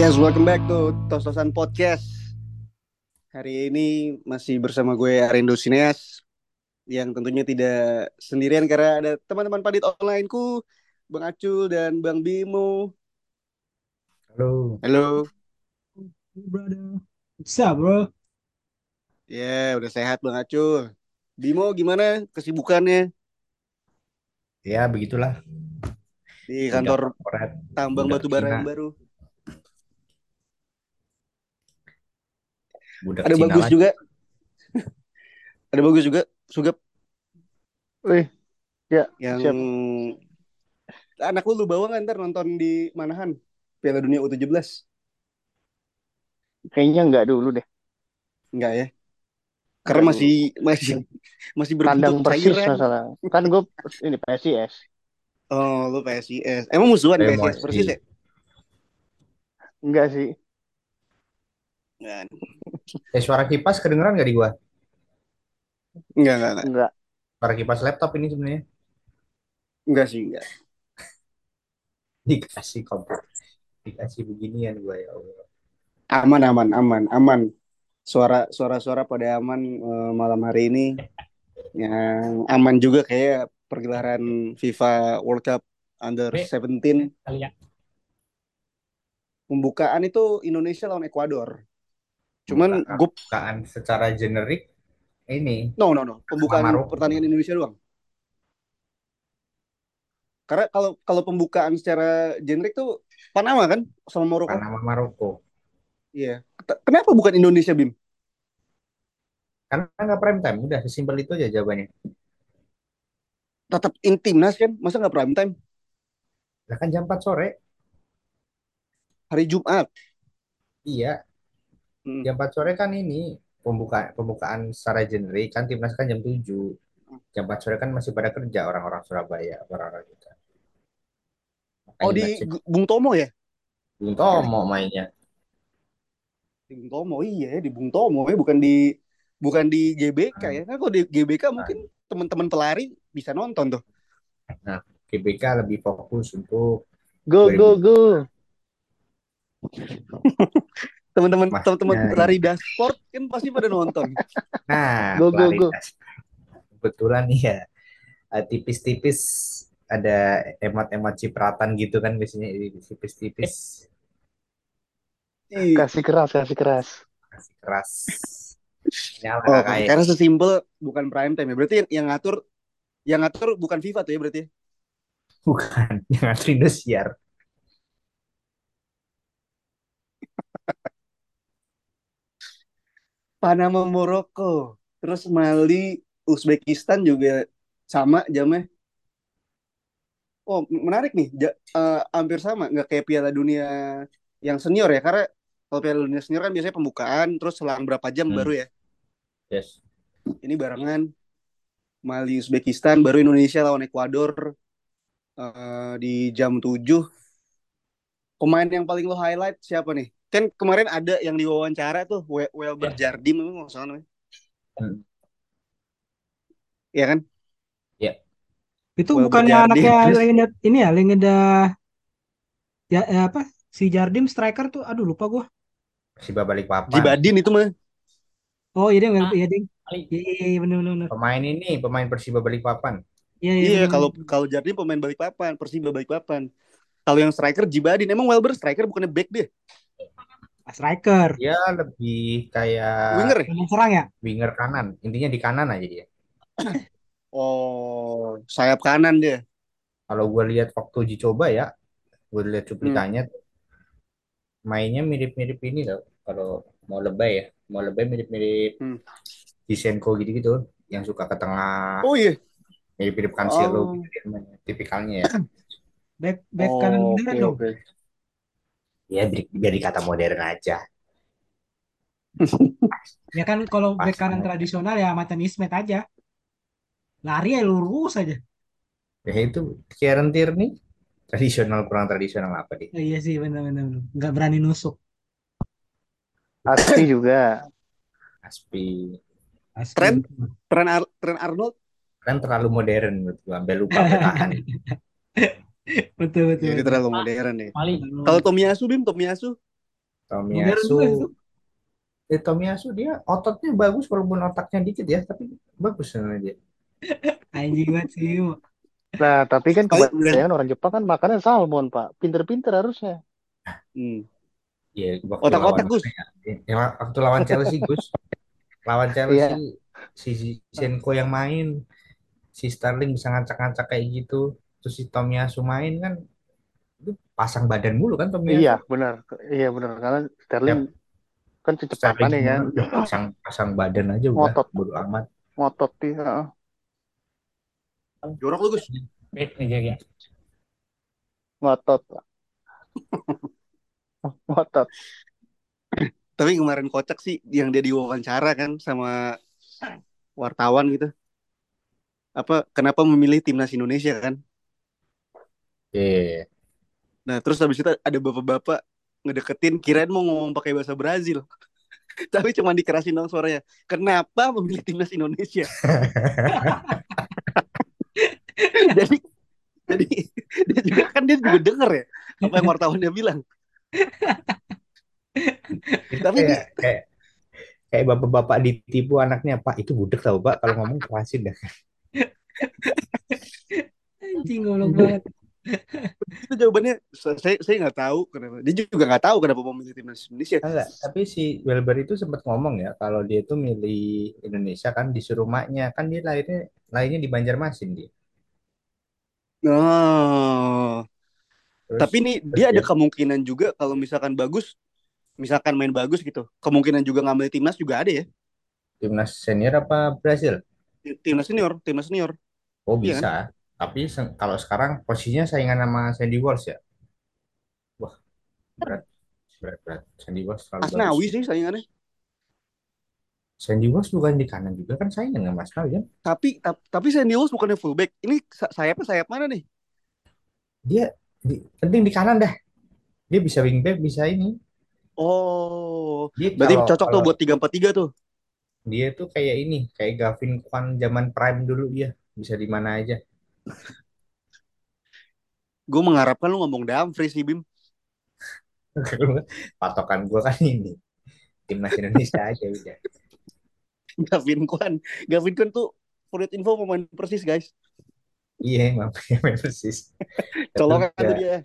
Yes, welcome back to Tos-Tosan Podcast. Hari ini masih bersama gue Arindo Sineas yang tentunya tidak sendirian karena ada teman-teman Padit onlineku, Bang Acul dan Bang Bimo. Halo. Halo. Brother. What's up, bro? Ya, udah sehat Bang Acul. Bimo gimana kesibukannya Ya, begitulah. di Budak kantor korporat, tambang budak batubara Cina, yang baru? budak Ada Cina bagus lagi. juga, ada bagus juga, Sugap Wih, ya, yang siap. anak lu bawa nggak ntar nonton di Manahan Piala Dunia U17? Kayaknya enggak dulu deh. Enggak ya? Karena Enggak masih dulu. masih masih berbentuk Kandang Persis cairan. masalah. Kan gue ini PSIS. Oh, lu PSIS. Emang musuhan PSIS Persis ya? Emosi. Enggak sih. Enggak, Suara kipas kedengeran nggak di gua? enggak. Enggak. Suara kipas laptop ini sebenarnya Enggak sih, enggak. dikasih kompor, dikasih beginian gua ya Allah. Aman. Suara-suara pada aman malam hari ini. Yang aman juga kayak pergelaran FIFA World Cup Under 17. Kali ya. Pembukaan itu Indonesia lawan Ekuador. Cuman Bukaan, gue bukaan secara generik ini no. sama Pembukaan Maroko. pertandingan Indonesia doang. Karena kalau kalau pembukaan secara generik tuh Panama kan sama Maroko. Panama Maroko. Iya. Kenapa bukan Indonesia, Bim? Karena nggak prime time, udah sesimpel itu aja jawabannya. Tetap in timnas kan, masa nggak prime time? Lah kan jam 4 sore. Hari Jumat. Iya, Hmm. jam 4 sore kan ini pembukaan pembukaan secara generik kan timnas kan jam 7. Jam 4 sore kan masih pada kerja orang-orang Surabaya, orang-orang kita. Oh Makanya di nggak sih, Bung Tomo ya? Bung Tomo mainnya. Di Bung Tomo iya ya, di Bung Tomo ya, bukan di GBK ya. Nah, kalau di GBK mungkin Nah, teman-teman pelari bisa nonton tuh. nah, GBK lebih fokus untuk Go, go, 2000 go. Teman-teman masnya pelari ini. dasport kan pasti pada nonton. Nah, Go, go, go. klaritas. Kebetulan ya, tipis-tipis ada emot-emot cipratan gitu kan biasanya tipis-tipis Iya. Kasih keras, kasih keras. kasih keras. Nyala Oh, kakak ya. karena sesimpel bukan prime time ya. Berarti yang ngatur bukan FIFA tuh ya berarti, ya? Bukan, yang ngatur Indosiar. Panama Maroko. Terus Mali, Uzbekistan juga sama jamnya. Oh, menarik nih. Hampir sama, nggak kayak Piala Dunia yang senior ya. Karena kalau Piala Dunia senior kan biasanya pembukaan, terus selang berapa jam baru Hmm, ya. yes. Ini barengan Mali, Uzbekistan, baru Indonesia lawan Ekuador di jam 7. Pemain yang paling lo highlight siapa nih? Kan kemarin ada yang diwawancara tuh, Welber Jardim, memang nggak salah namanya. Hmm, Iya kan? ya. Itu Welber bukannya Jardim. anaknya Terus, legenda ini ya, legenda ya, apa? Si Jardim striker tuh, aduh lupa gua. Si Babalik Papan. Jibadin itu mah. Oh iya ding, iya ding. Iya iya bener bener bener. Pemain ini, pemain Persiba Balikpapan. Iya iya Iya, bener kalau bener. kalau Jardim pemain Balikpapan, Persiba Balikpapan. Kalau yang striker Jibadin, emang Welber striker bukannya back dia? Ah, striker, Dia lebih kayak Winger ya? gelandang serang ya. winger kanan. Intinya di kanan aja dia. Oh, sayap kanan dia. Kalau gue lihat waktu uji coba ya, gue lihat Hmm. cuplikannya mainnya mirip-mirip ini loh. Kalau mau lebay ya, mau lebay mirip-mirip Hmm. Zinchenko gitu-gitu, yang suka ke tengah, Oh iya. mirip-mirip Cancelo gitu Oh. dia mainnya, tipikalnya ya. Back kanan Oh, oke modern dong. oke. Ya biar dikata modern aja. Ya kan kalau back Pas kanan banget. tradisional ya macam Ismet aja. Lari ya lurus aja. Ya itu Kieran Tierney tradisional kurang tradisional apa dia? Oh, iya sih bener bener bener. Nggak berani nusuk. Aspi juga. Aspi Asli Trent, betul. Trent Arnold. kan terlalu modern menurut gua, sampai lupa bertahan. Betul betul Jadi betul. terlalu modern nih. Mali. Kalau Tomiyasu, Bim, Tomiyasu. Modern Tomiyasu, juga itu. Tomiyasu dia ototnya bagus walaupun otaknya dikit ya, tapi bagus sebenarnya dia. Anjing banget sih. Nah, tapi kan Paling udah. kebanyakan orang Jepang kan makannya salmon, Pak. Pinter-pinter harusnya. Hmm. Ya waktu lawan Otak-otak mana Gus. ya? Waktu lawan Chelsea Gus, lawan Chelsea Iya. si Zinchenko yang main, si Sterling bisa ngacak-ngacak kayak gitu, terus si Tomiyasu main kan, itu pasang badan mulu kan Iya, Tomiyasu. benar. Iya, benar. Karena Sterling Ya kan Sterling kecepatannya kan. gimana udah pasang pasang badan aja udah Ngotot, bodo amat. ngotot dia. Jorok lu Gus. Ngotot, Pak. Ngotot. Tapi kemarin kocak sih yang dia diwawancara kan sama wartawan gitu. Apa kenapa memilih timnas Indonesia kan? Iya. Nah, terus habis itu ada bapak-bapak ngedeketin kirain mau ngomong pakai bahasa Brazil. Tapi cuma dikerasin dong suaranya. Kenapa memilih timnas Indonesia? jadi jadi dia juga kan dia juga denger ya apa yang wartawannya bilang. Itu Tapi ini kayak kayak kayak bapak-bapak ditipu anaknya, Pak itu budek tau Pak kalau ngomong kerasin dah. Anjing goblok banget. itu jawabannya saya nggak tahu kenapa. Dia juga nggak tahu kenapa memilih timnas Indonesia. Enggak, tapi si Welber itu sempat ngomong ya kalau dia itu milih Indonesia kan disuruh maknya, kan dia lahirnya di Banjarmasin dia. Oh, Terus tapi ini terus dia ada dia kemungkinan juga kalau misalkan bagus, misalkan main bagus gitu, kemungkinan juga ngambil timnas juga ada ya. timnas senior apa Brasil? Timnas senior, timnas senior. Oh Iya kan? bisa, tapi kalau sekarang posisinya saingan sama Sandy Walsh ya. Wah, berat berat berat. Sandy Walsh terlalu bagus. Asnawi sih saingannya. Sandy Walsh bukan di kanan juga kan saingan sama Mas Nawi kan? Tapi Sandy Walsh bukannya fullback. Ini sayap mana nih? Dia penting di kanan dah. Dia bisa wingback, bisa ini. Oh, Dia berarti kalau cocok tuh kalau buat 3-4-3 tuh. dia tuh kayak ini, kayak Gavin Kwan zaman prime dulu dia bisa di mana aja. Gue mengharapkan lu ngomong Dumfries sih, Bim. Patokan gue kan ini timnas Indonesia aja udah. Gavin Kwan. Gavin Kwan tuh for your info pemain Persis, guys. Iya emang main persis. Itu Colokan tuh enggak dia.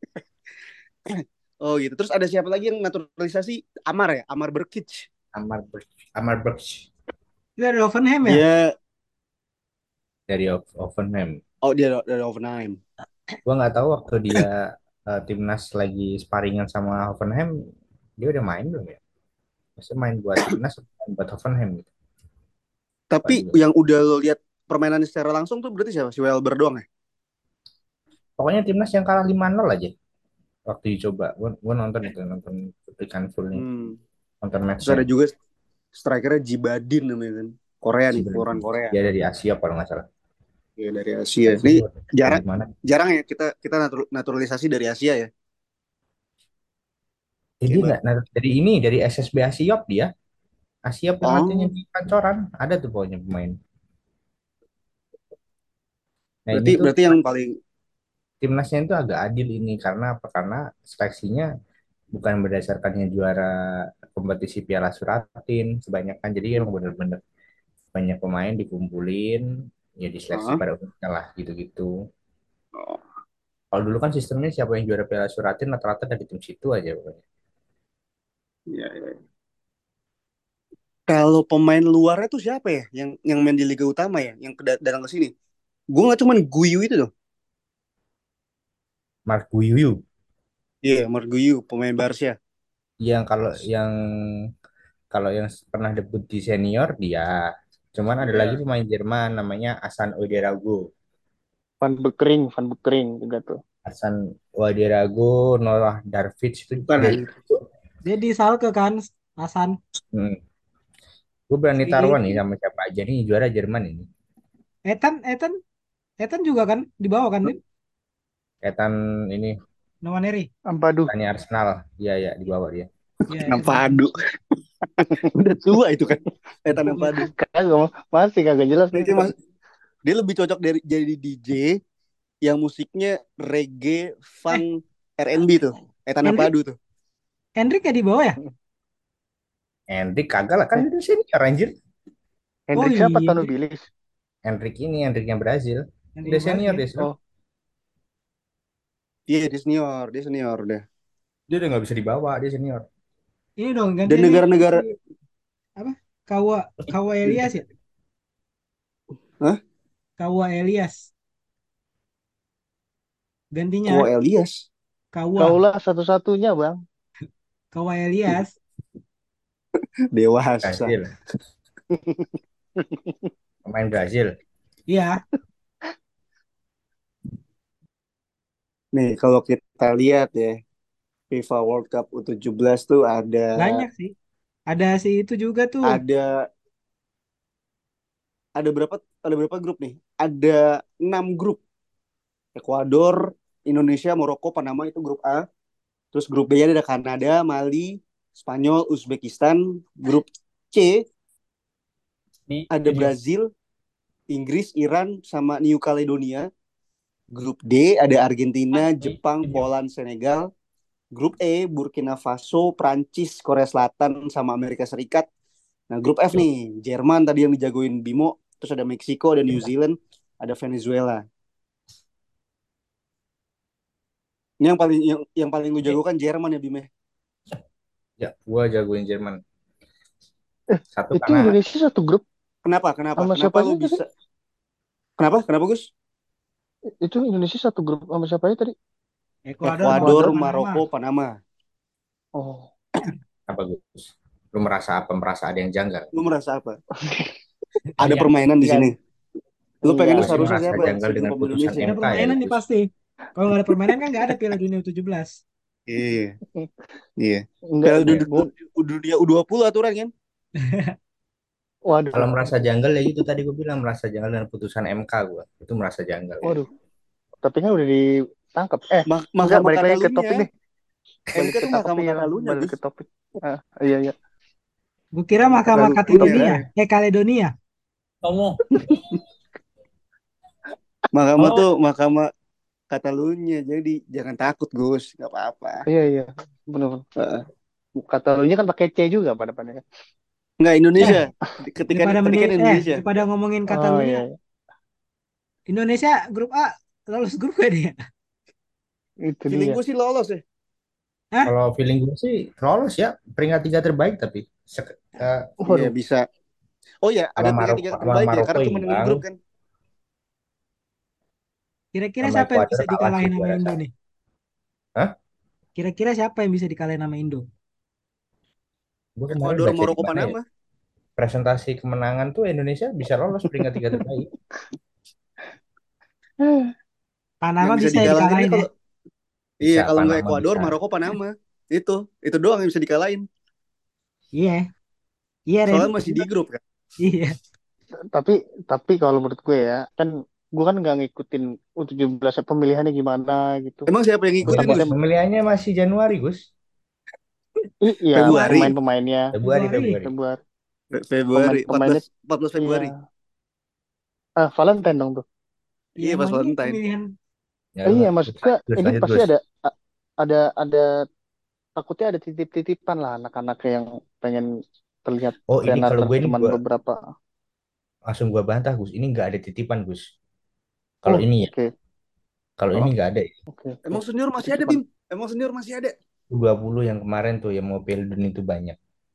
Oh gitu. Terus ada siapa lagi yang naturalisasi? Amar ya? Amar Berkic. Amar Amar Berch Itu dari Hoffenheim ya? Dia, dari Hoffenheim. oh dia dari Hoffenheim. Gue nggak tahu waktu dia timnas lagi sparingan sama Hoffenheim, dia udah main belum ya? Maksudnya main buat timnas, atau main buat Hoffenheim gitu. Lupa Tapi juga. yang udah lo lihat permainan secara langsung tuh berarti siapa? Si Welber doang ya? Pokoknya timnas yang kalah 5-0 aja waktu dicoba. Gue nonton itu, nonton cuplikan fullnya, Hmm. nonton Terus ada matchnya. juga strikernya Jibadin namanya kan. Korea nih, Sebenarnya orang Korea. dia dari Asia kalau nggak salah. Ya dari Asia. Asia Ini tuh jarang dari mana? jarang ya kita naturalisasi dari Asia ya. Jadi Kayak nggak dari ini dari SSB Asiop dia. Asiop yang latihnya oh, di Pancoran ada tuh pokoknya pemain. Nah ini berarti tuh berarti yang paling timnasnya itu agak adil ini karena apa? Karena seleksinya bukan berdasarkannya juara kompetisi Piala Suratin kebanyakan. Jadi emang bener-bener banyak pemain dikumpulin ya diseleksi ah, pada umumnya lah gitu-gitu. oh, Kalau dulu kan sistemnya siapa yang juara Piala Suratin rata-rata dari tim situ aja pokoknya. ya, ya. Kalau pemain luarnya tuh siapa ya? Yang main di Liga Utama ya, yang datang ke sini. Gue nggak cuman Guyu itu tuh. Mark Guyuyu Iya, yeah, Marguyu, pemain Barca. yang yang kalau yang pernah debut di senior dia. Cuman ada lagi Iya. pemain Jerman namanya Hasan Ouderago. Van Bekering juga tuh. Hasan Ouderago, Noah Darvic itu Bukan dia. anjir. Dia di Schalke kan, Hasan. Hmm. Gue berani taruhan nih Ini sama siapa aja nih juara Jerman ini. Ethan, Ethan, Ethan juga kan di bawah kan, Bim? Kaitan ini Nwaneri. Ampadu. tanya Arsenal. Iya ya di bawah dia. Iya, kenapa Ethan. adu? Udah tua itu kan. Tanam padu. Kagak, masih kagak jelas nih. Dia, dia lebih cocok dari jadi DJ yang musiknya reggae, funk, R&B tuh. Tanam Henry, padu tuh. Hendrik ya di bawah ya? Hendrik kagak lah, kan Eh, itu senior anjir. Oh Hendrik siapa? iya, Tanu Hendrik. Bilis. Hendriknya Brazil. Udah Hendrik senior Brazil. deh, Sel. Oh, Iya, dia senior deh. Dia udah nggak bisa dibawa, dia senior. Ini dong Dan gantian nih si negara-negara, apa? Kawa Kawa Elias ya? hah? Kawa Elias. Kok Gantinya Elias? Kawa kaulah satu-satunya, Bang. Kawa Elias. Dewasa. Brazil, pemain Brazil. Iya, Nih, kalau kita lihat ya, FIFA World Cup U17 tuh banyak sih. Ada si itu juga tuh. ada ada berapa ada berapa grup nih? Ada 6 grup. Ekuador, Indonesia, Maroko, Panama itu grup A. Terus grup B ada Kanada, Mali, Spanyol, Uzbekistan. Grup C Di ada ini Brazil, Inggris, Iran, sama New Caledonia. Grup D ada Argentina, Jepang, ini. Poland, Senegal. Grup E Burkina Faso, Prancis, Korea Selatan, sama Amerika Serikat. Nah, grup F nih, Jerman tadi yang dijagoin Bimo, terus ada Meksiko, ada New Zealand, ada Venezuela. Ini yang paling lu jago kan Jerman ya, Bime? Ya, gua jagoin Jerman. Satu Itu karena Indonesia satu grup Kenapa? Kenapa? sama Kenapa siapa lu aja tadi? bisa? Kenapa? Kenapa, Gus? Itu Indonesia satu grup sama siapa aja tadi? Ekuador, Ekuador, Maroko, Ekuador. Panama. Maroko, Panama. Oh, apa Gus? Lu merasa apa? Merasa ada yang janggal? Lu merasa apa? Ada Iya, permainan di enggak, sini. Lu enggak, pengennya Gue sih seharusnya merasa siapa? janggal Si grup dengan sama putusan Indonesia. ada MK ya permainan nih Gus. pasti. Kalau nggak ada permainan kan nggak ada Piala Dunia U17. Iya, iya. enggak. Piala Ya. Dunia U20 aturan kan? Kalau Waduh, merasa janggal ya itu tadi gue bilang merasa janggal dengan putusan MK gue. Itu merasa janggal. waduh. Tapi kan udah ditangkap. Enggak, Mahkamah balik lagi ke topik Katalunya. nih. MK Balik ke tuh topik Mahkamah ya, Katalunya, balik Gus. ke topik. Iya, iya. Gue kira Mahkamah Katalunya Topik. Katilunia, kan. Kaledonia. Kamu, Mahkamah oh, tuh Mahkamah Katalunya. Jadi jangan takut, Gus. Gak apa-apa. Iya, iya. Benar. Heeh. Katalonya kan pakai C juga pada depannya. Nggak Eh, Indonesia. Ketika daripada ketika Indonesia. daripada ngomongin Oh Katalunya, iya, iya. Indonesia grup A lolos grup gak dia? Itu Feeling dia. gue sih lolos ya. Hah? kalau feeling gue sih lolos ya peringkat tiga terbaik tapi Iya Waduh, bisa. Oh ya, ada sama peringkat Maroko tiga sama terbaik ya. Maroko Karena cuma 6 imbang grup kan. Kira-kira sama siapa yang Ekuador bisa kalah sih dikalahin sama juara Indo satu. nih? Hah? Kira-kira siapa yang bisa dikalahin sama Indo? Gue kemarin Ekuador, baca di Maroko, mana ya? Panama. Presentasi kemenangan tuh Indonesia bisa lolos peringkat tiga terbaik. Panama Yang bisa bisa ya dikalahin ini dikalahin ya? kalau iya Bisa kalau nggak Panama Ekuador, bisa. Maroko, Panama. Itu doang yang bisa dikalahin. Iya, iya Ren. Soalnya masih di grup kan. Iya. tapi tapi kalau menurut gue ya, kan gue kan nggak ngikutin U17 pemilihannya gimana gitu. Emang siapa yang Gus, ngikutin, Tapi Gus? pemilihannya masih Januari, Gus. iya, Februari. pemain-pemainnya Februari, Februari. Februari. Februari, Februari, pemain-pemainnya 14 iya. Februari. Valentine dong tuh. Iya, Iya, pas emang ini Valentine. pemilihan. Ya, Iya, Gus, maksudnya Gus, ini lanjut, pasti Gus. ada takutnya ada titip-titipan lah anak-anak yang pengen terlihat Oh, ini tenar kalau gue ini cuman gue beberapa. langsung gue bantah, Gus. Ini nggak ada titipan, Gus. Kalau Oh, ini ya, oke. kalau ini Oh, nggak ada. oke, oke. Emang senior masih ada, Titipan. Bim? Emang senior masih ada? 20 yang kemarin tuh yang mau Pildun itu banyak.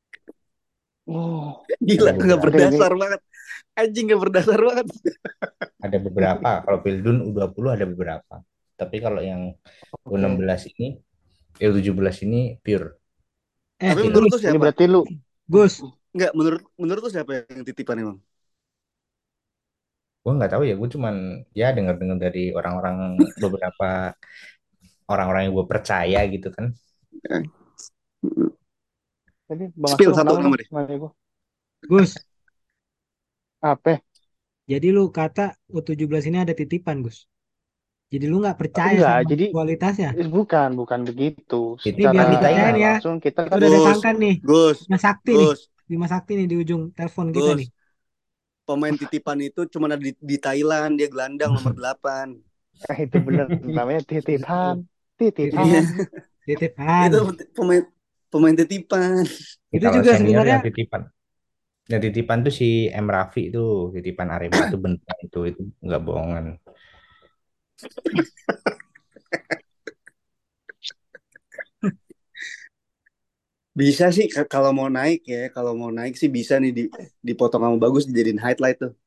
Oh, Gila, Ada nggak beberapa. oke. berdasar banget. Anjing nggak berdasar banget. Ada beberapa. Kalau Pildun U20 ada beberapa. Tapi kalau yang Oke. U16 ini, U17 ini pure. Eh, Tapi Pasti menurut lolos. lu Ini siapa? berarti lu. Gus, Nggak, menurut lu siapa yang titipan emang? Gue nggak tahu ya. Gue cuman ya dengar-dengar dari orang-orang beberapa orang-orang yang gue percaya gitu kan. Tadi Bang Spill Asrul satu kenapa nama dong? deh. Nanya gue. Gus. Apa? Jadi lu kata U17 ini ada titipan, Gus. Jadi lu nggak percaya Enggak, sama jadi kualitasnya. bukan begitu. Itu Ini Secara biar kan nggak ditayang. dipercayain ya. langsung kita Kita kan udah Gus, datangkan nih. Gus, Mas Sakti nih. Gus, Bima Sakti nih di ujung telepon kita Gus. nih. Pemain titipan itu cuma ada di Thailand, dia gelandang nomor 8. itu bener namanya titipan, Titipan. Iya, titipan. Titipan. itu pemain pemain titipan. Ya, Itu kalau juga senior sebenarnya yang titipan. Yang titipan tuh si M Rafi itu titipan Arema tuh beneran itu nggak bohongan. Bisa sih kalau mau naik ya, kalau mau naik sih bisa nih dipotong sama bagus dijadiin highlight tuh.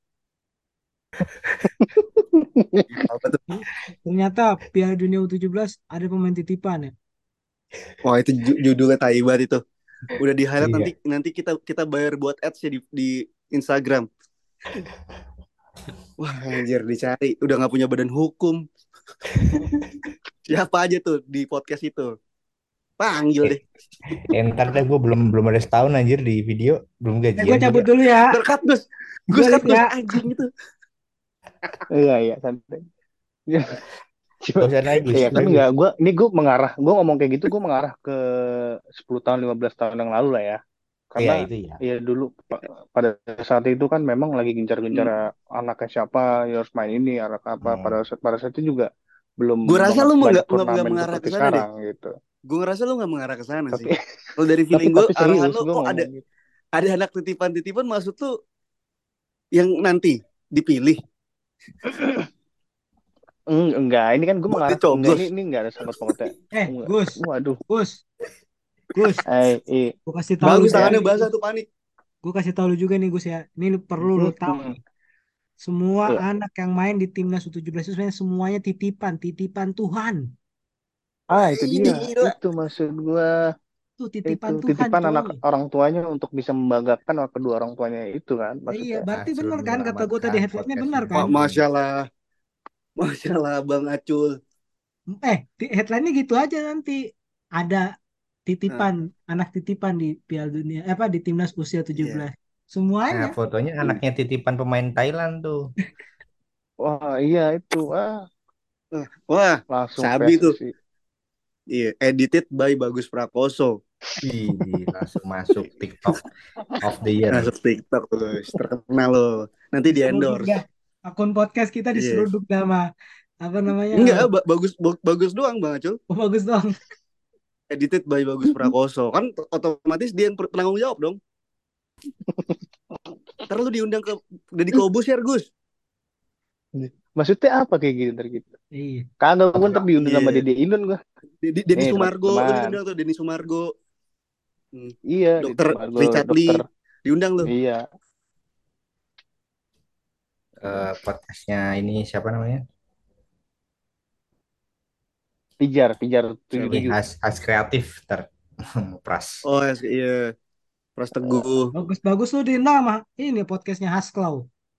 Apa tuh? ternyata Piala Dunia U17 ada pemain titipan ya. Wah itu judulnya tai banget itu. Udah di highlight nanti Iya. nanti kita kita bayar buat ads ya di Instagram. Wah anjir dicari. Udah nggak punya badan hukum. Siapa aja tuh di podcast itu? Panggil Eh, deh. ntar deh gue belum belum ada setahun anjir di video, belum Gue gajian cabut juga. dulu ya. Terkat Gus. Gue Gus cut lihat Gus ya. anjing itu. Iya, iya, santai. Cuma, Gak usah naik Gus, ya kan bagus. nggak, gue ngomong kayak gitu, gue mengarah ke 10 tahun, 15 tahun yang lalu lah ya. Iya Karena itu ya. ya dulu pada saat itu kan memang lagi gencar-gencar anaknya siapa, ya harus main ini, anak apa. Hmm. Pada saat itu juga belum Gue rasa lu banyak nggak turnamen mengarah seperti ke sana deh. sekarang gitu. Gue ngerasa lu nggak mengarah ke sana sih. Tapi Kalau dari tapi feeling gue, tapi arahan serius lu, gue oh ngomong gitu. ada anak titipan-titipan maksud tuh yang nanti dipilih Enggak, ini kan gue buat mengarah, enggak, dicoblos. ini enggak ada sangkut pautnya. Enggak. Gus, Waduh. Gus, Gus. Iya. Gue kasih tahu lu Bagus juga Ya. tangannya nih, basah Gus. tuh panik. Gue kasih tahu lu juga nih, Gus ya. Ini perlu lu tahu Mm-mm. nih. Semua Iya. anak yang main di timnas U17 itu sebenarnya semuanya titipan, titipan Tuhan. Itu dia. Ini gila. Itu maksud gua. Itu Itu titipan Tuhan, titipan anak coy. orang tuanya untuk bisa membanggakan kedua orang tuanya itu kan Iya, maksudnya. berarti Asal bener kan kata gue tadi menyelamatkan headline-nya podcast benar ini. kan? Masya Allah, Masya Allah Bang Acul. Headline-nya gitu aja nanti. Ada Nah, titipan, anak titipan di Piala Dunia, apa di timnas usia iya. 17. Nah, Semuanya. fotonya anaknya titipan pemain Thailand tuh. Wah, iya itu. Wah, Langsung sabi tuh. PSSI. Iya, edited by Bagus Prakoso. Ih, langsung masuk TikTok of the year. Masuk TikTok terus terkenal loh. Nanti di Diseruduk endorse. dah. Akun podcast kita Iya. diseruduk sama apa namanya? Enggak, bagus bagus doang Bang Acul. Oh, bagus dong. Edited by Bagus Prakoso. Kan otomatis dia yang penanggung jawab dong. Ntar lu diundang ke Deddy Kobusier, Gus. Maksudnya apa kayak gitu ntar gitu? Iya. Kagak gue ntar diundang sama Iya. Dede Indon gue. Denny Nih Sumargo, lu teman-teman. diundang tuh Denny Sumargo. Iya, Dede Dokter Sumargo, Richard dokter. Lee diundang lu. Iya, Podcastnya ini siapa namanya? Pijar tujuh Siapa? Ini tujuh. Has Kreatif ter Pras. Oh iya, Pras Teguh. Bagus-bagus lu di nama ini podcastnya Hasklau.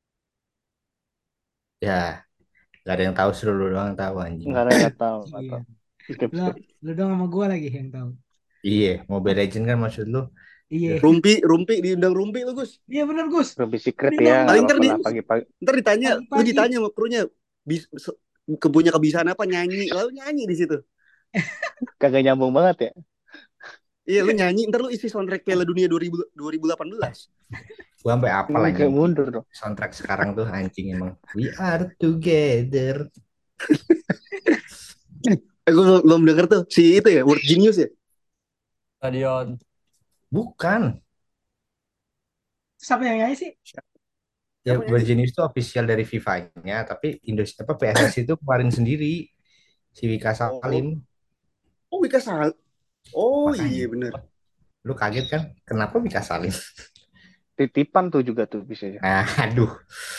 Ya, gak ada yang tahu, seru lu doang tahu anjing. Nggak tahu, nggak Iya. tahu. Skip, Lu, skip. lu dong sama gue lagi yang tahu. Iya, Mobile Legend kan maksud lu. Iya. Rumpi diundang Rumpi lu, Gus. Iya bener Gus. Lebih secret Diundang ya, sama nggak Paling apa-apa lah pagi-pagi. ntar ditanya, lu pagi-pagi. ditanya sama krunya, punya kebiasaan apa nyanyi, lalu nyanyi di situ. Kagak nyambung banget ya. Iya, lu nyanyi, ntar lu isi soundtrack Piala Dunia 2018. Gua sampai apal Kayak anjing. mundur dong. Soundtrack sekarang tuh anjing emang. We are together. Gue belum denger tuh si itu ya, Word Genius ya. Stadion. Bukan. Siapa yang nyanyi sih? Ya Siapa nyanyi? Virginius itu official dari FIFA-nya, tapi Indonesia apa PSSI itu keluarin sendiri si Wika Salim. Oh, Wika Sal. Oh Makanya iya bener. lu kaget kan? Kenapa Wika Salim? Titipan tuh juga tuh bisa ya. Nah, aduh.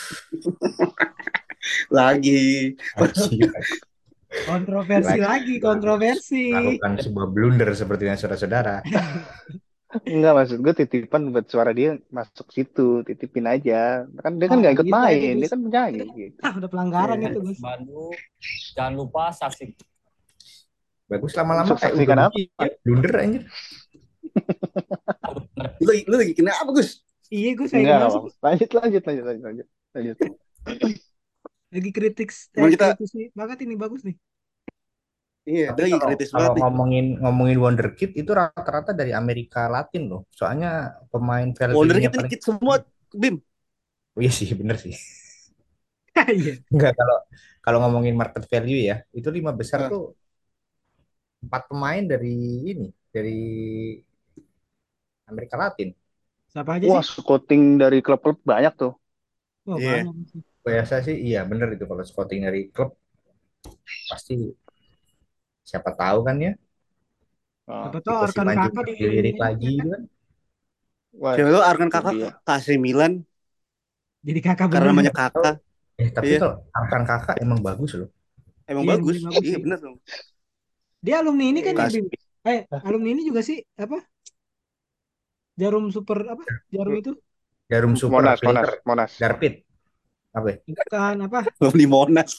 Lagi. Anjing. Kontroversi lagi, kontroversi. Lakukan sebuah blunder seperti yang saudara-saudara. Enggak, maksud gue titipan buat suara dia masuk situ, titipin aja. Kan dia kan nggak ikut Gitu aja, main, dia Gus. kan penyanyi gitu. Udah pelanggaran Iya. itu Gus. Bandung. Jangan lupa saksi. Bagus lama-lama kayak Saksikan udah apa? ya, blunder anjir. Lu lagi kenapa Gus? Iya Gus, saya Enggak kenal apa. sih. Lanjut. Lagi kritik, Cuman kita kritisi banget ini bagus nih. iya, Tapi dia lagi kalau kritis kalau banget nih. ngomongin Wonderkid itu rata-rata dari Amerika Latin loh. Soalnya pemain Wonder value-nya Kid ini paling kit semua Bim. oh, iya sih, bener sih. Iya. Enggak, kalau kalau ngomongin market value ya, itu lima besar Ah, tuh empat pemain dari ini, dari Amerika Latin. Siapa aja Wah, sih? scouting dari klub-klub banyak tuh. Wah, Iya. banyak sih. Biasa sih, iya bener itu kalau scouting dari klub pasti siapa tahu kan ya Ah, Siapa si tahu Arkan Kosiman kakak juga di ini dilirik aja lagi kan. gitu kan. wah, Siapa tahu Arkan itu kakak dia. ke AC Milan Jadi kakak karena beneran. namanya kakak. Tapi Iya, kalau Arkan kakak emang bagus loh. emang Iya, bagus. dia bagus Iya sih. bener dong. Dia alumni ini kan ya, Iya. Bim? Kasih. Alumni ini juga sih, apa? Jarum super apa? Jarum itu? Jarum Super Monas, Filter, Monas, Monas. Garpit, apa ya? Bukan apa? Belum di Monas.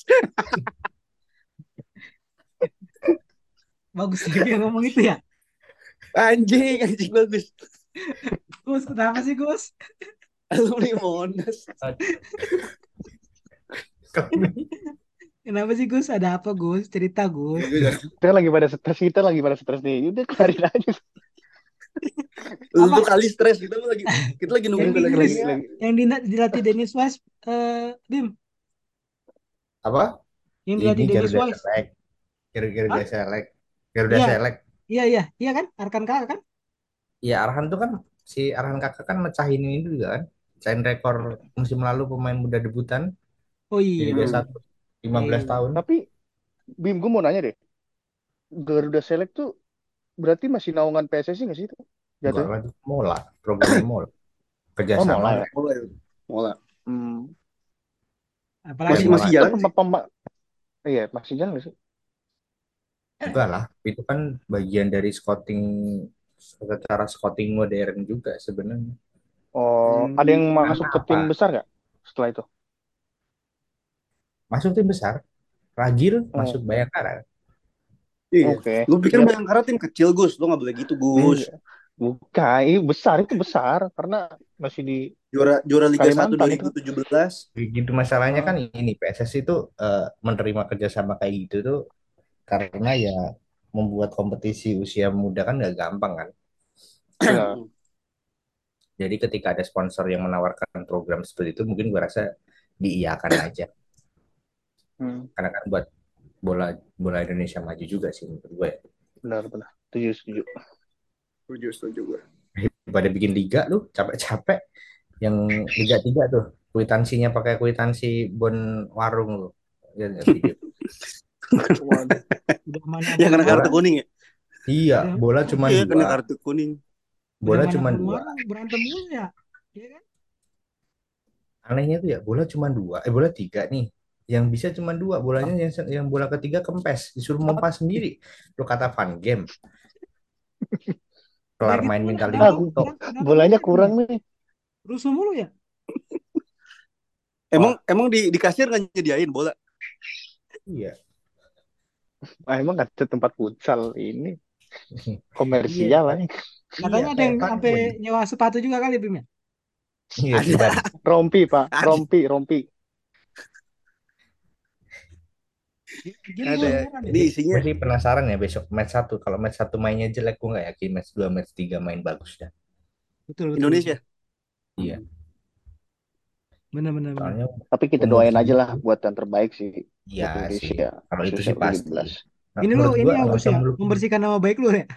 Bagus sih dia ngomong itu ya. Anjing bagus. Gus, kenapa sih Gus? Belum di Monas. Kenapa sih Gus? Ada apa Gus? Cerita Gus. Kita lagi pada stres nih. Udah kelarin aja. Lu Apa? tuh kali stres kita lagi Yang nungguin di Lagi, Inggris, lagi, lagi. yang dilatih Dennis Wise, Bim, Apa? yang Ini dilatih Dennis Garuda Wise. Select, Garuda Hah? Select, Garuda Iya, Select. iya kan? Arkan kakak kan? Ya Arhan tuh kan si Arhan kakak kan mecahin ini juga kan, mecahin rekor musim lalu pemain muda debutan Oh di iya, Liga Hmm. 1 15 iya. tahun. Tapi Bim, gue mau nanya deh. Garuda Select tuh berarti masih naungan PSSI nggak sih itu? Enggak Jatuhnya? lagi Mola, programnya Mola, Oh, kerjasama Mola ya. enggak? Mola. Mola. Hmm. Apalagi Masih Mola masih Itu jalan sih. iya, masih jalan nggak sih? enggak lah, itu kan bagian dari scouting secara scouting modern juga sebenarnya. Oh, ada yang Hmm. masuk ke tim Apa? besar nggak setelah itu? Masuk tim besar, Ragil masuk Oh, Bayangkara. Iya. oke. Gue pikir Berarti Bayangkara tim kecil Gus. Lo nggak boleh gitu Gus. bukan, itu besar karena masih di Juara juara Liga 1 Kalimantan itu. 2017. Gitu masalahnya kan Oh, ini PSSI itu menerima kerjasama kayak gitu tuh karena ya membuat kompetisi usia muda kan nggak gampang kan. benar. Jadi ketika ada sponsor yang menawarkan program seperti itu mungkin gue rasa diiyakan aja. Hmm, Karena kan buat bola bola Indonesia maju juga sih menurut gue. benar. Setuju, setuju. Setuju gue. Pada bikin liga lu capek-capek yang Liga 3 tuh kwitansinya pakai kwitansi bon warung lu. Ya, video. Waduh. udah mana Yang kena abon-abon, kartu kuning ya? Iya, udah, bola cuma Iya, kena dua. kartu kuning. udah Bola mana cuma abon dua. warung berantem mulu ya. Iya kan? Anehnya tuh ya bola cuma dua. Bola tiga nih. Yang bisa cuma dua. Bolanya yang bola ketiga kempes. Disuruh mompa sendiri. Lu kata fun game. Udah Kelar gitu main mana minta lima Ah, berantem, foto. berantem mulu bolanya ya Bim kurang ya? nih. Rusuh mulu ya? Emang Wah, emang di kasir nggak nyediain bola? iya. Ah, emang ada tempat futsal ini Iya. komersial aja. Iya, Katanya ada kayak yang fun sampai game. nyewa sepatu juga kali Bim ya? Iya, Ada, Ciban. Rompi, Pak. ada, Rompi. Gini gue ada. beneran ya. Ini isinya Gue sih penasaran ya besok match satu. Kalau match satu mainnya jelek, gue nggak yakin match 2 match 3 main bagus dah. Betul. Indonesia. Iya, Benar. soalnya Tapi kita umur doain aja lah segitu. buat yang terbaik sih Iya buat sih. Indonesia Kalau itu khususnya sih pasti. U17. Nah, Ini lu menurut ini gue ya nggak Gus usah ya, muluk. membersihkan nama baik lu ya.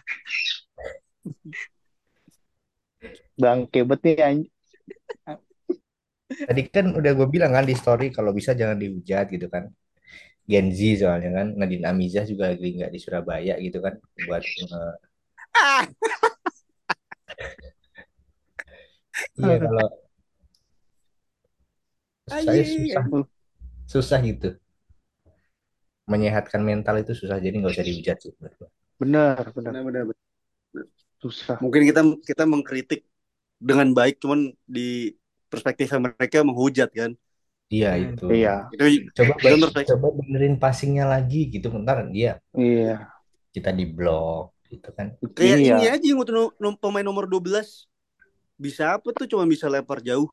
Bangke bet nih anjing. Tadi kan udah gue bilang kan di story kalau bisa jangan dihujat gitu kan. Gen Z soalnya kan Nadine Amizah juga lagi nggak di Surabaya gitu kan buat Ah, iya kalau saya susah anjing. susah gitu menyehatkan mental itu susah jadi nggak usah dihujat sih menurut gua. Benar. Benar. Susah. Mungkin kita mengkritik dengan baik, cuman di perspektif mereka menghujat kan. Iya Nah, itu Iya. Itu menurut saya. coba benerin passingnya lagi gitu bentar dia Iya. kita di blok gitu kan. Kayak Iya. ini aja yang untuk pemain nomor 12 bisa apa tuh, cuma bisa lempar jauh,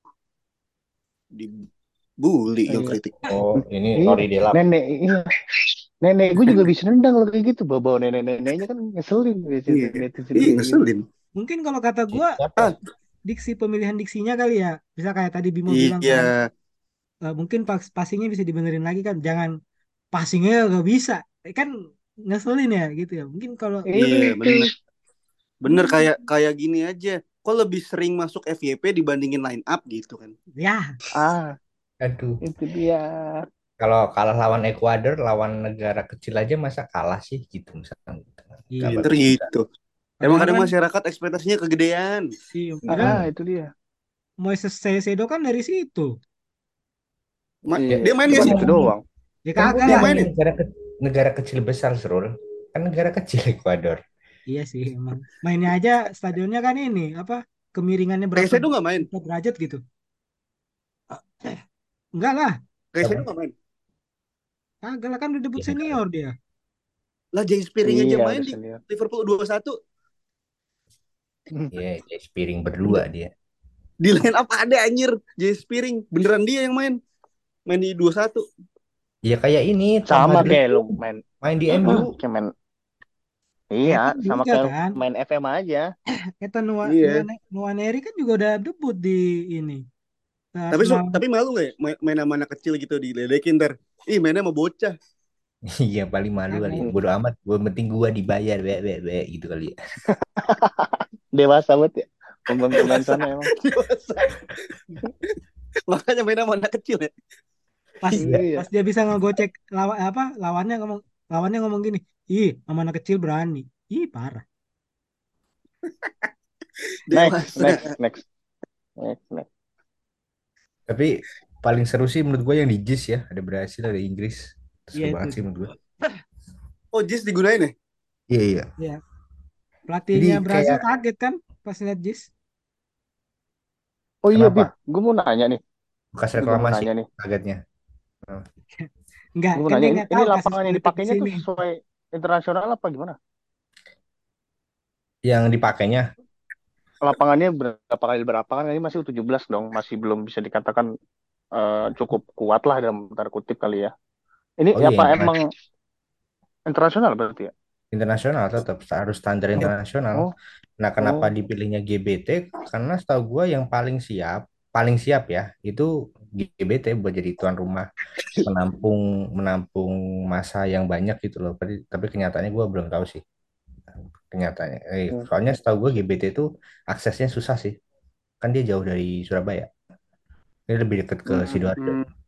dibully yang Iya. kritik. Oh ini Iya. Nori Delap. Iya. Nenek gue juga bisa nendang kalau kayak gitu. Bawa nenek-neneknya kan ngeselin Iya, biasanya netizen iya kayak gitu. ngeselin. mungkin kalau kata gua Siapa? Ah, diksi pemilihan diksinya kali ya. Bisa kayak tadi Bimo bilang iya, kan, mungkin passingnya bisa dibenerin lagi kan. Jangan passingnya gak bisa. Kan ngeselin ya gitu ya. Mungkin kalau iya Itu. bener. Bener mungkin kayak kayak gini aja. kok lebih sering masuk FYP dibandingin line up gitu kan. Ya, Ah, Aduh, itu dia. kalau kalah lawan Ekuador, lawan negara kecil aja masa kalah sih gitu misalkan. Gak iya. Pinter bagus juga. gitu. Emang Padahal kadang kan, masyarakat ekspektasinya kegedean. iya, padahal Hmm. Itu dia. Moises Caicedo kan dari situ. Iya, Dia main cuman gak sih? itu doang. Ya Kan gue kagak Dia lah. main ngomongin ya? negara kecil besar, Srul. Kan negara kecil Ekuador. Iya sih emang. Mainnya aja stadionnya kan ini apa kemiringannya berapa Caicedo gak main? derajat gitu. Enggak lah. Caicedo gak main? Kagak lah kan udah debut Iya, senior dia. Lah Jay Spearing aja Iya, main udah di senior. Liverpool 21. iya, piring berdua dia. Di line up ada anjir Jay Spearing. Beneran dia yang main. Main di 21. Iya kayak ini Tom Sama Hadley kayak lu tuh main. main di MU. Kayak main. Ya Iya, kan sama juga kayak kan. main FM aja. Eta Iya. Nuaneri kan juga udah debut di ini. Arsenal. Tapi malu gak ya main sama anak kecil gitu diledekin ntar. Ih mainnya sama bocah. Iya paling malu kali. Kagak. Bodo amat, gue penting gua dibayar, be gitu kali ya. Dewasa banget ya. Pemain sana emang. Dewasa. Makanya main sama anak kecil ya. Pas Iya. pas dia bisa ngegocek lawannya ngomong gini, ih sama anak kecil berani. Ih parah. Next, Dewasa. next. Tapi paling seru sih menurut gue yang di JIS ya. Ada Brasil, ada Inggris. Seru Iya banget itu. sih menurut gue. Oh Jis digunain ya? Iya, iya. Ya. Jadi Pelatihnya Brazil kayak kaget kan pas lihat Jis. Oh iya, Bib. kenapa? Gue mau nanya nih. Bekas Gue mau reklamasi nanya nih. kagetnya. Enggak, Gue mau kan nanya. dia Ini, nggak ini tahu kasus lapangan yang politik di dipakainya tuh sini. sesuai internasional apa gimana? Yang dipakainya, Lapangannya berapa kan? Ini masih U17 dong. Masih belum bisa dikatakan cukup kuat lah dalam tanda kutip kali ya. Ini oh iya apa emang internasional berarti ya? internasional tetap harus standar Oh, internasional. Oh, Nah, kenapa oh. dipilihnya GBT? Karena setahu gue yang paling siap ya, itu GBT buat jadi tuan rumah menampung menampung masa yang banyak gitu loh. Tapi kenyataannya gue belum tahu sih kenyataannya. Soalnya setahu gue GBT itu aksesnya susah sih. Kan dia jauh dari Surabaya. Ini lebih dekat ke Sidoarjo.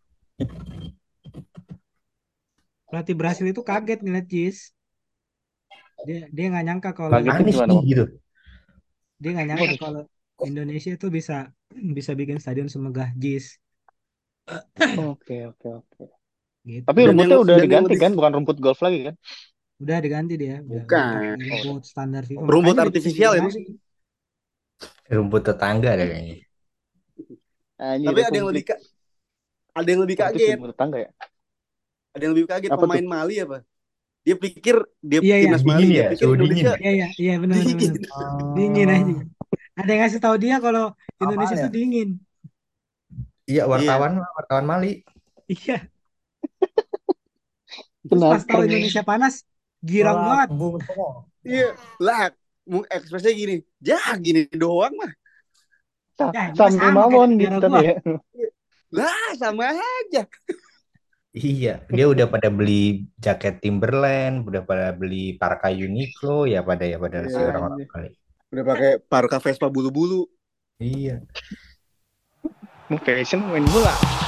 pelatih Brasil itu kaget ngeliat Jis. Dia nggak nyangka kalau Kagetnya Aneh gimana, sih Bang? gitu. dia nggak nyangka kalau Indonesia itu bisa bisa bikin stadion semegah Jis Oke. gitu. Tapi Dan rumputnya yang udah dan yang diganti lebih kan? Bukan rumput golf lagi kan? Udah diganti dia, udah bukan Oh, udah. rumput standar FIFA. rumput Makanya udah bisa artifisial itu dimainin. sih. Rumput tetangga deh kayaknya. Anjir, Tapi ada yang lebih Republik kaget. Timur Tangga ya? Ada yang lebih kaget Apa pemain tuh? Mali apa? Dia pikir dia Iya ya, timnas Mali, Dingin dia ya, pikir suhu dingin. Indonesia iya benar dingin. dingin aja. Ada yang ngasih tahu dia kalau Indonesia Awalnya. tuh dingin. Iya, Iya. wartawan Mali. Iya. Terus pas tahu Indonesia panas, girang banget. Iya. Lah, ekspresinya gini. Ya gini doang mah. Ya, ini mah Sampai sama kayak mawon negara gitu tapi gua. ya. Lah, sama aja. Iya, dia udah pada beli jaket Timberland, udah pada beli parka Uniqlo, pada si Iya. orang-orang kali. Udah pakai parka Vespa bulu-bulu. Iya. Fashion main bola.